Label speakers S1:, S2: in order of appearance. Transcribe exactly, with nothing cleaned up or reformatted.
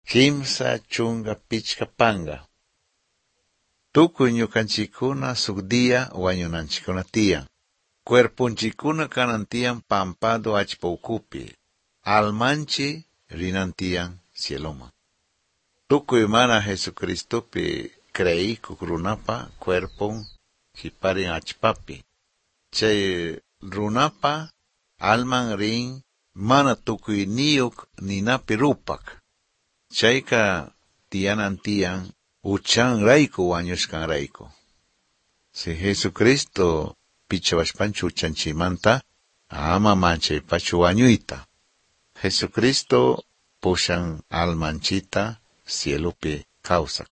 S1: Kimsa chunga pichkapanga. Tukuy ñukanchikuna suk dia wañunanchikuna tiyan. Cuerpunchikuna kanantiyan pampado achpawkupi. Almanchi rinantiyan cieloma. Tukuy mana Jesucristopi creikuq runapa cuerpon hiparin achpapi. Chay runapa alman rin mana tukuy niyuk ninapi rupak. Chayka tiyanantiyan uchan rayku wañushkan rayku. Si Jesucristo pichawashpanchu uchanchimanta ama manchaypachu wañuyta. Jesucristo pushan almanchita cielopi kawsak.